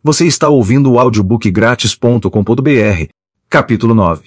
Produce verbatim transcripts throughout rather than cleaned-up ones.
Você está ouvindo o audiobook grátis ponto com ponto br, capítulo nove.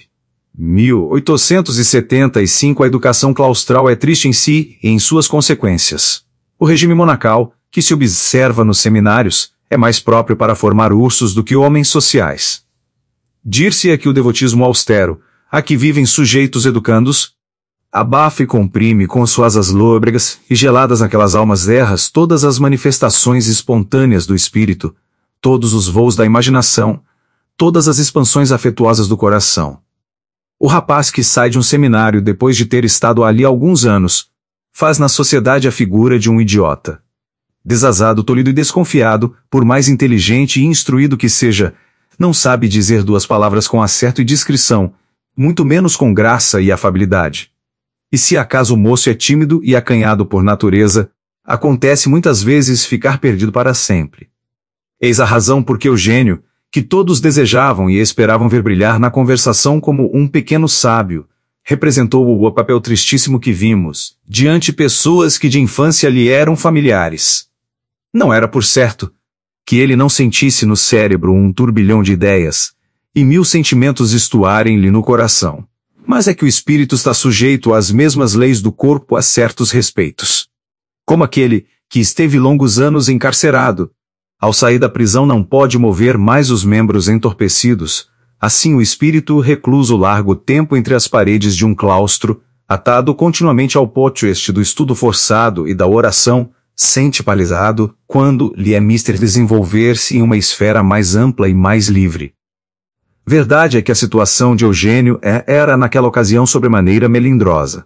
mil oitocentos e setenta e cinco A educação claustral é triste em si e em suas consequências. O regime monacal, que se observa nos seminários, é mais próprio para formar ursos do que homens sociais. Dir-se-é que o devotismo austero, a que vivem sujeitos educandos, abafa e comprime com suas asas lôbregas e geladas naquelas almas erras todas as manifestações espontâneas do espírito, todos os voos da imaginação, todas as expansões afetuosas do coração. O rapaz que sai de um seminário depois de ter estado ali alguns anos, faz na sociedade a figura de um idiota. Desasado, tolhido e desconfiado, por mais inteligente e instruído que seja, não sabe dizer duas palavras com acerto e discrição, muito menos com graça e afabilidade. E se acaso o moço é tímido e acanhado por natureza, acontece muitas vezes ficar perdido para sempre. Eis a razão por que o gênio, que todos desejavam e esperavam ver brilhar na conversação como um pequeno sábio, representou o papel tristíssimo que vimos, diante pessoas que de infância lhe eram familiares. Não era por certo que ele não sentisse no cérebro um turbilhão de ideias, e mil sentimentos estuarem-lhe no coração. Mas é que o espírito está sujeito às mesmas leis do corpo a certos respeitos. Como aquele que esteve longos anos encarcerado, ao sair da prisão não pode mover mais os membros entorpecidos, assim o espírito recluso largo tempo entre as paredes de um claustro, atado continuamente ao pótio este do estudo forçado e da oração, sente paralisado, quando lhe é mister desenvolver-se em uma esfera mais ampla e mais livre. Verdade é que a situação de Eugênio é, era naquela ocasião sobremaneira melindrosa.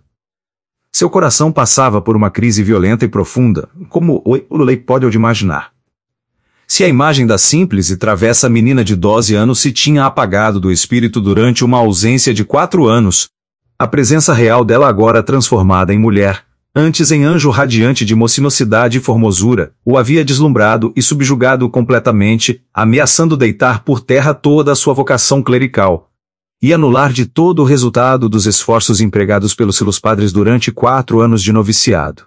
Seu coração passava por uma crise violenta e profunda, como o Lulei pode imaginar. Se a imagem da simples e travessa menina de doze anos se tinha apagado do espírito durante uma ausência de quatro anos, a presença real dela agora transformada em mulher, antes em anjo radiante de mocinosidade e formosura, o havia deslumbrado e subjugado completamente, ameaçando deitar por terra toda a sua vocação clerical, e anular de todo o resultado dos esforços empregados pelos seus padres durante quatro anos de noviciado.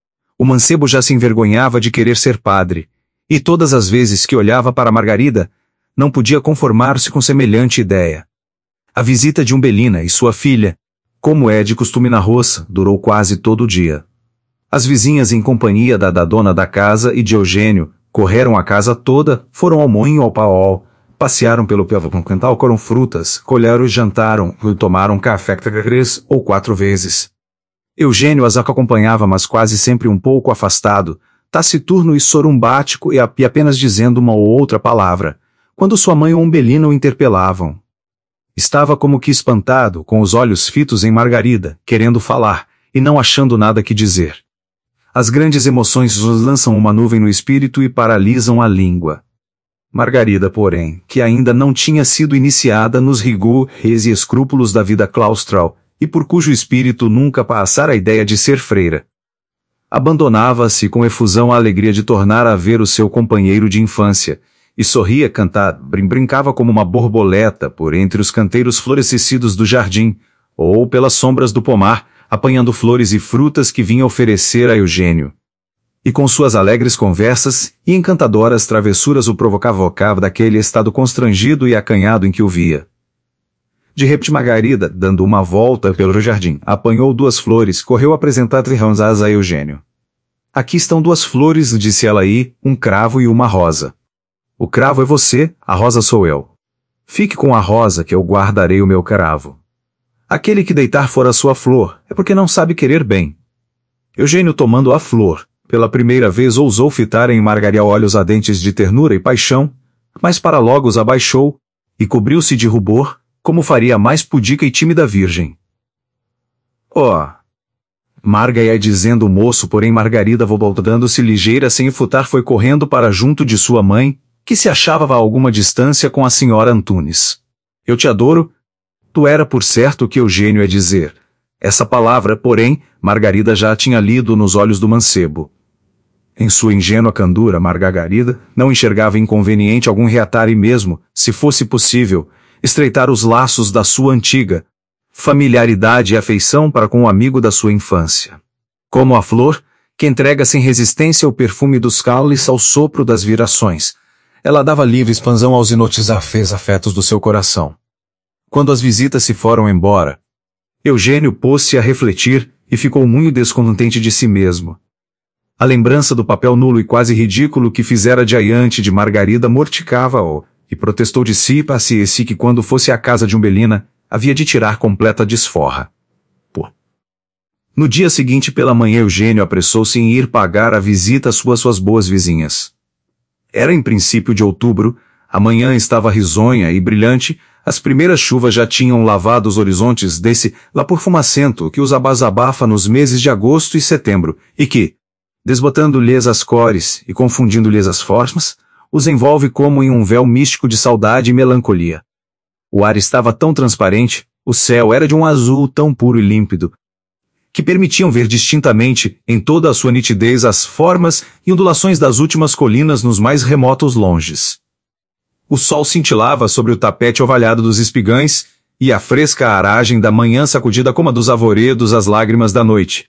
O mancebo já se envergonhava de querer ser padre, e todas as vezes que olhava para Margarida, não podia conformar-se com semelhante ideia. A visita de Umbelina e sua filha, como é de costume na roça, durou quase todo o dia. As vizinhas, em companhia da, da dona da casa e de Eugênio, correram a casa toda, foram ao moinho ao paol, passearam pelo quintal, coram frutas, colheram e jantaram, e tomaram café três ou quatro vezes. Eugênio as acompanhava, mas quase sempre um pouco afastado, taciturno e sorumbático e apenas dizendo uma ou outra palavra, quando sua mãe ou Umbelina o interpelavam. Estava como que espantado, com os olhos fitos em Margarida, querendo falar, e não achando nada que dizer. As grandes emoções lançam uma nuvem no espírito e paralisam a língua. Margarida, porém, que ainda não tinha sido iniciada nos rigores e escrúpulos da vida claustral, e por cujo espírito nunca passara a ideia de ser freira, abandonava-se com efusão à alegria de tornar a ver o seu companheiro de infância, e sorria cantado, brincava como uma borboleta por entre os canteiros florescidos do jardim, ou pelas sombras do pomar, apanhando flores e frutas que vinha oferecer a Eugênio. E com suas alegres conversas e encantadoras travessuras o provocava daquele estado constrangido e acanhado em que o via. De repente Margarida, dando uma volta pelo jardim, apanhou duas flores, correu apresentar-lhe-as a Eugênio. Aqui estão duas flores, disse ela aí, um cravo e uma rosa. O cravo é você, a rosa sou eu. Fique com a rosa que eu guardarei o meu cravo. Aquele que deitar fora a sua flor, é porque não sabe querer bem. Eugênio, tomando a flor, pela primeira vez ousou fitar em Margarida olhos ardentes de ternura e paixão, mas para logo os abaixou, e cobriu-se de rubor, como faria a mais pudica e tímida virgem. Oh! Marga ia dizendo o moço, porém Margarida, voltando-se ligeira sem enfutar, foi correndo para junto de sua mãe, que se achava a alguma distância com a senhora Antunes. Eu te adoro? Tu era por certo o que Eugênio ia dizer. Essa palavra, porém, Margarida já a tinha lido nos olhos do mancebo. Em sua ingênua candura, Margarida não enxergava inconveniente algum reatar e mesmo, se fosse possível, estreitar os laços da sua antiga familiaridade e afeição para com o amigo da sua infância. Como a flor, que entrega sem resistência o perfume dos caules ao sopro das virações, ela dava livre expansão aos inotizafes afetos do seu coração. Quando as visitas se foram embora, Eugênio pôs-se a refletir e ficou muito descontente de si mesmo. A lembrança do papel nulo e quase ridículo que fizera diante de Margarida mortificava-o, e protestou de si para si si que quando fosse à casa de Umbelina, havia de tirar completa desforra. Pô. No dia seguinte pela manhã Eugênio apressou-se em ir pagar a visita às suas, suas boas vizinhas. Era em princípio de outubro, a manhã estava risonha e brilhante, as primeiras chuvas já tinham lavado os horizontes desse lapor fumacento que os abasabafa nos meses de agosto e setembro, e que, desbotando-lhes as cores e confundindo-lhes as formas, os envolve como em um véu místico de saudade e melancolia. O ar estava tão transparente, o céu era de um azul tão puro e límpido, que permitiam ver distintamente, em toda a sua nitidez, as formas e ondulações das últimas colinas nos mais remotos longes. O sol cintilava sobre o tapete ovalhado dos espigães, e a fresca aragem da manhã sacudida como a dos arvoredos as lágrimas da noite.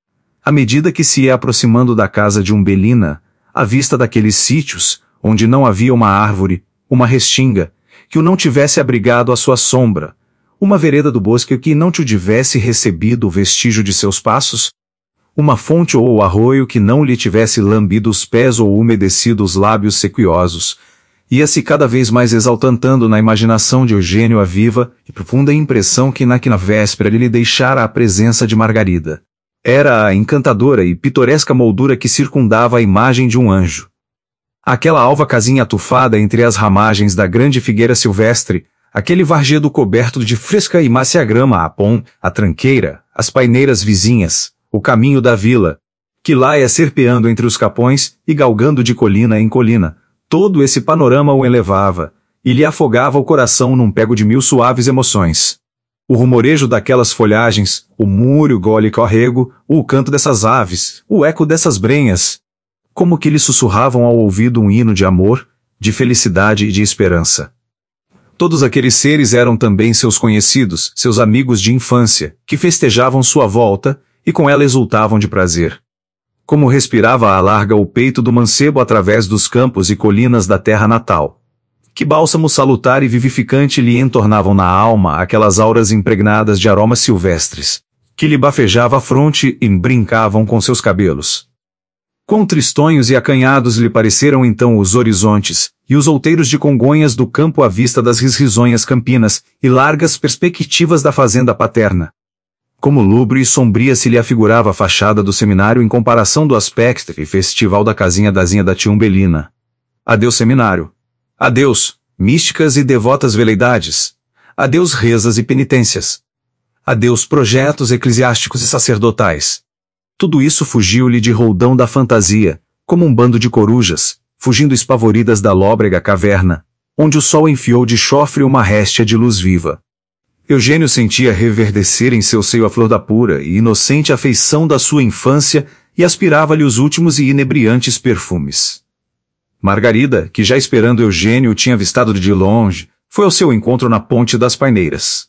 À medida que se ia aproximando da casa de Umbelina, à vista daqueles sítios, onde não havia uma árvore, uma restinga, que o não tivesse abrigado à sua sombra, uma vereda do bosque que não te tivesse recebido o vestígio de seus passos, uma fonte ou arroio que não lhe tivesse lambido os pés ou umedecido os lábios sequiosos, ia-se cada vez mais exaltando na imaginação de Eugênio a viva e profunda impressão que na, que na véspera lhe deixara a presença de Margarida. Era a encantadora e pitoresca moldura que circundava a imagem de um anjo. Aquela alva casinha atufada entre as ramagens da grande figueira silvestre, aquele varjedo coberto de fresca e mácia grama, a pom, a tranqueira, as paineiras vizinhas, o caminho da vila, que lá ia serpeando entre os capões e galgando de colina em colina, todo esse panorama o elevava, e lhe afogava o coração num pego de mil suaves emoções. O rumorejo daquelas folhagens, o múrio gole corrego, o canto dessas aves, o eco dessas brenhas, como que lhe sussurravam ao ouvido um hino de amor, de felicidade e de esperança. Todos aqueles seres eram também seus conhecidos, seus amigos de infância, que festejavam sua volta, e com ela exultavam de prazer. Como respirava a larga o peito do mancebo através dos campos e colinas da terra natal. Que bálsamo salutar e vivificante lhe entornavam na alma aquelas auras impregnadas de aromas silvestres, que lhe bafejava a fronte e brincavam com seus cabelos. Quão tristonhos e acanhados lhe pareceram então os horizontes, e os outeiros de Congonhas do campo à vista das risonhas campinas e largas perspectivas da fazenda paterna. Como lúbre e sombria se lhe afigurava a fachada do seminário em comparação do aspecto e festival da casinha dazinha da tia Umbelina. Adeus seminário. Adeus, místicas e devotas veleidades. Adeus rezas e penitências. Adeus projetos eclesiásticos e sacerdotais. Tudo isso fugiu-lhe de roldão da fantasia, como um bando de corujas, fugindo espavoridas da lóbrega caverna, onde o sol enfiou de chofre uma réstia de luz viva. Eugênio sentia reverdecer em seu seio a flor da pura e inocente afeição da sua infância e aspirava-lhe os últimos e inebriantes perfumes. Margarida, que já esperando Eugênio o tinha avistado de longe, foi ao seu encontro na ponte das Paineiras.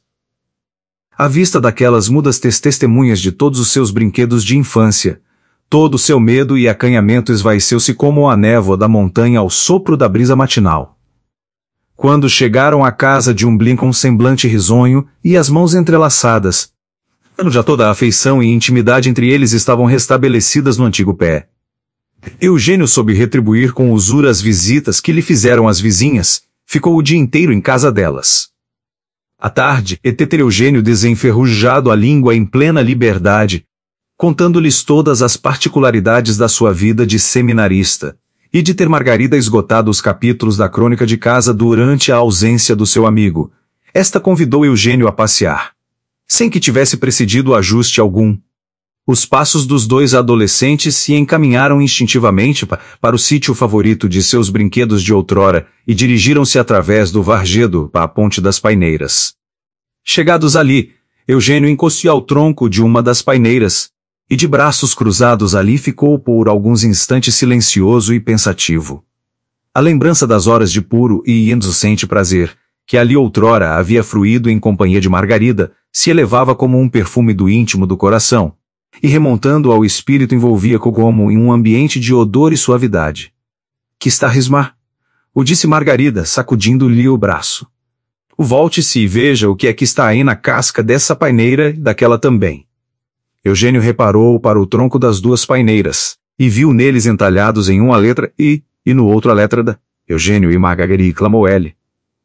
À vista daquelas mudas testemunhas de todos os seus brinquedos de infância, todo o seu medo e acanhamento esvaeceu-se como a névoa da montanha ao sopro da brisa matinal. Quando chegaram à casa de Umbelina com um semblante risonho e as mãos entrelaçadas, já toda a afeição e intimidade entre eles estavam restabelecidas no antigo pé. Eugênio soube retribuir com usura as visitas que lhe fizeram as vizinhas, ficou o dia inteiro em casa delas. À tarde, Eteter Eugênio desenferrujado a língua em plena liberdade, contando-lhes todas as particularidades da sua vida de seminarista, e de ter Margarida esgotado os capítulos da crônica de casa durante a ausência do seu amigo. Esta convidou Eugênio a passear, sem que tivesse precedido ajuste algum. Os passos dos dois adolescentes se encaminharam instintivamente pa para o sítio favorito de seus brinquedos de outrora e dirigiram-se através do Vargedo para a Ponte das Paineiras. Chegados ali, Eugênio encostou ao tronco de uma das paineiras, e de braços cruzados ali ficou por alguns instantes silencioso e pensativo. A lembrança das horas de puro e inocente prazer, que ali outrora havia fruído em companhia de Margarida, se elevava como um perfume do íntimo do coração, e remontando ao espírito envolvia como em um ambiente de odor e suavidade. Que está a rismar? o disse Margarida, sacudindo-lhe o braço. Volte-se e veja o que é que está aí na casca dessa paineira e daquela também. Eugênio reparou para o tronco das duas paineiras, e viu neles entalhados em uma letra I, e no outro a letra D. Eugênio e Margarida, clamou ele.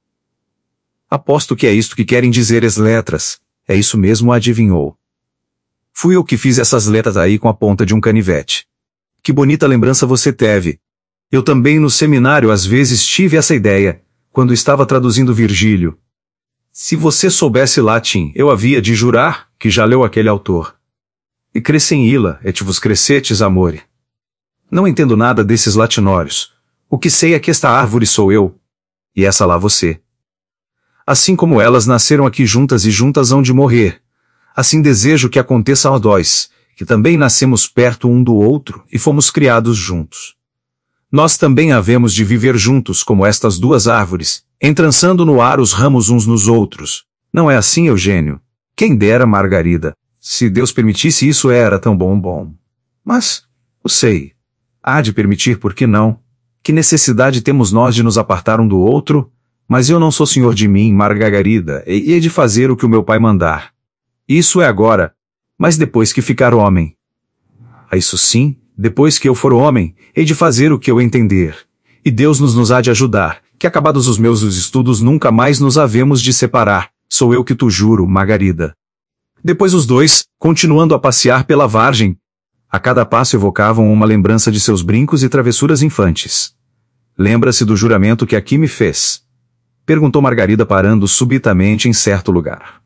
Aposto que é isto que querem dizer as letras. É isso mesmo, adivinhou. Fui eu que fiz essas letras aí com a ponta de um canivete. Que bonita lembrança você teve. Eu também no seminário às vezes tive essa ideia, quando estava traduzindo Virgílio. Se você soubesse latim, eu havia de jurar que já leu aquele autor. E crescem illa, et vos crescetis amore. Não entendo nada desses latinórios. O que sei é que esta árvore sou eu. E essa lá você. Assim como elas nasceram aqui juntas e juntas hão de morrer, assim desejo que aconteça a nós, que também nascemos perto um do outro e fomos criados juntos. Nós também havemos de viver juntos como estas duas árvores, entrançando no ar os ramos uns nos outros. Não é assim, Eugênio? Quem dera, Margarida. Se Deus permitisse isso era tão bom bom. Mas, eu sei. Há de permitir, por que não? Que necessidade temos nós de nos apartar um do outro? Mas eu não sou senhor de mim, Margarida, e hei de fazer o que o meu pai mandar. Isso é agora, mas depois que ficar homem. A isso sim, depois que eu for homem, hei de fazer o que eu entender. E Deus nos nos há de ajudar, que acabados os meus estudos nunca mais nos havemos de separar, sou eu que tu juro, Margarida. Depois os dois, continuando a passear pela vargem, a cada passo evocavam uma lembrança de seus brincos e travessuras infantes. Lembra-se do juramento que aqui me fez? Perguntou Margarida parando subitamente em certo lugar.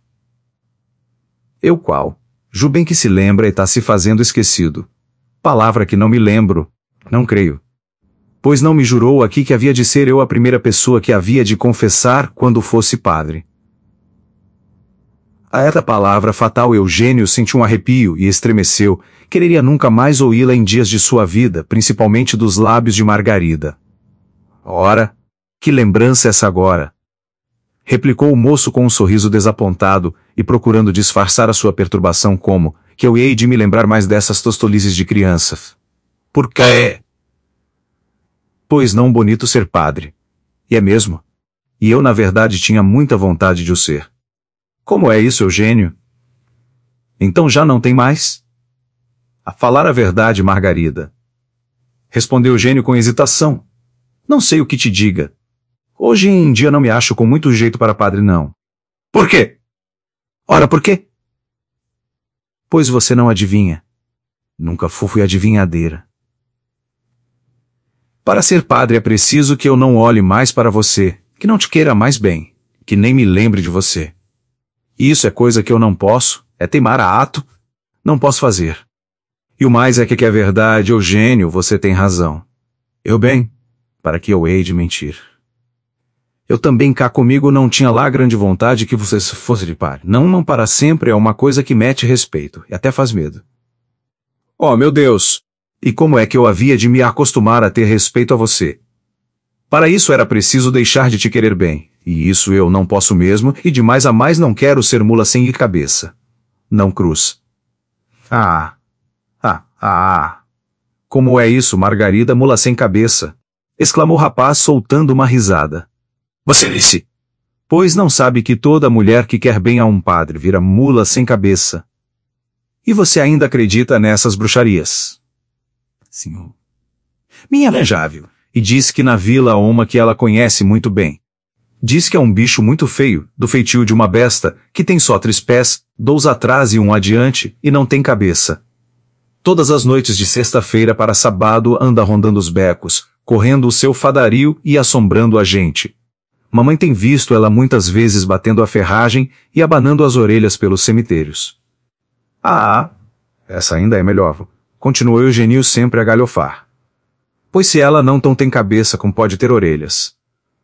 Eu qual? Ju bem que se lembra e tá se fazendo esquecido. Palavra que não me lembro, não creio. Pois não me jurou aqui que havia de ser eu a primeira pessoa que havia de confessar quando fosse padre. A esta palavra fatal Eugênio sentiu um arrepio e estremeceu, quereria nunca mais ouvi-la em dias de sua vida, principalmente dos lábios de Margarida. Ora, que lembrança essa agora? Replicou o moço com um sorriso desapontado, e procurando disfarçar a sua perturbação como, que eu hei de me lembrar mais dessas tostolices de criança. Por quê? Pois não bonito ser padre. E é mesmo. E eu na verdade tinha muita vontade de o ser. Como é isso, Eugênio? Então já não tem mais? A falar a verdade, Margarida. Respondeu Eugênio com hesitação. Não sei o que te diga. Hoje em dia não me acho com muito jeito para padre, não. Por quê? Ora, por quê? Pois você não adivinha. Nunca fui adivinhadeira. Para ser padre é preciso que eu não olhe mais para você, que não te queira mais bem, que nem me lembre de você. Isso é coisa que eu não posso, é teimar a ato, não posso fazer. E o mais é que, que é verdade, Eugênio, você tem razão. Eu bem, para que eu hei de mentir. Eu também cá comigo não tinha lá grande vontade que você fosse de par. Não, não para sempre é uma coisa que mete respeito, e até faz medo. Oh, meu Deus! E como é que eu havia de me acostumar a ter respeito a você? Para isso era preciso deixar de te querer bem, e isso eu não posso mesmo, e de mais a mais não quero ser mula sem cabeça. Não cruz. Ah! Ah! Ah! Como é isso, Margarida, mula sem cabeça? Exclamou o rapaz soltando uma risada. Você disse? Pois não sabe que toda mulher que quer bem a um padre vira mula sem cabeça. E você ainda acredita nessas bruxarias? Senhor. Minha arranjável. E diz que na vila há uma que ela conhece muito bem. Diz que é um bicho muito feio, do feitio de uma besta, que tem só três pés, dois atrás e um adiante, e não tem cabeça. Todas as noites de sexta-feira para sábado anda rondando os becos, correndo o seu fadario e assombrando a gente. Mamãe tem visto ela muitas vezes batendo a ferragem e abanando as orelhas pelos cemitérios. Ah, essa ainda é melhor. Continuou Eugênio sempre a galhofar. Pois se ela não tão tem cabeça como pode ter orelhas.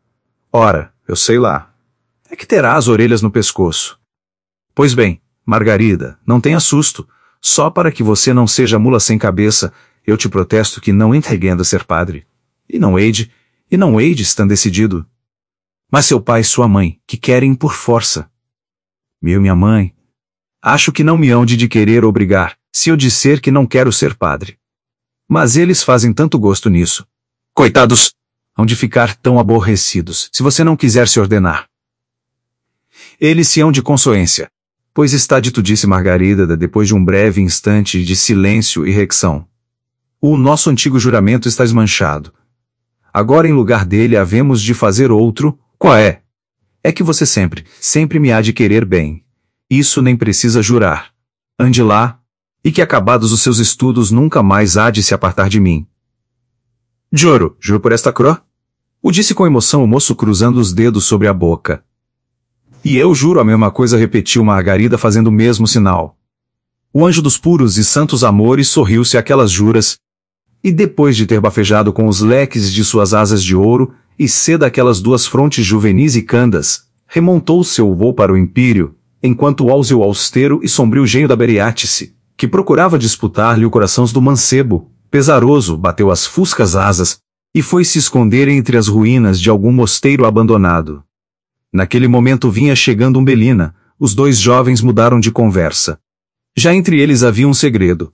Ora, eu sei lá. É que terá as orelhas no pescoço. Pois bem, Margarida, não tenha susto. Só para que você não seja mula sem cabeça, eu te protesto que não entregando ser padre. E não hei de, e não hei de estar decidido. Mas seu pai e sua mãe, que querem por força. Meu minha mãe. Acho que não me hão de, de querer obrigar, se eu disser que não quero ser padre. Mas eles fazem tanto gosto nisso. Coitados! hão de ficar tão aborrecidos, se você não quiser se ordenar. Eles se hão de consciência, pois está dito, disse Margarida depois de um breve instante de silêncio e reflexão. O nosso antigo juramento está esmanchado. Agora em lugar dele havemos de fazer outro. Qual é? É que você sempre, sempre me há de querer bem. Isso nem precisa jurar. Ande lá, e que acabados os seus estudos nunca mais há de se apartar de mim. Juro, juro por esta cro? O disse com emoção o moço cruzando os dedos sobre a boca. E eu juro a mesma coisa, repetiu Margarida fazendo o mesmo sinal. O anjo dos puros e santos amores sorriu-se àquelas juras, e depois de ter bafejado com os leques de suas asas de ouro, e seda aquelas duas frontes juvenis e candas, remontou seu voo para o império, enquanto o áuzeo austero e sombrio genio da Beriátice, que procurava disputar-lhe o coração do mancebo, pesaroso, bateu as fuscas asas, e foi se esconder entre as ruínas de algum mosteiro abandonado. Naquele momento vinha chegando Umbelina, os dois jovens mudaram de conversa. Já entre eles havia um segredo.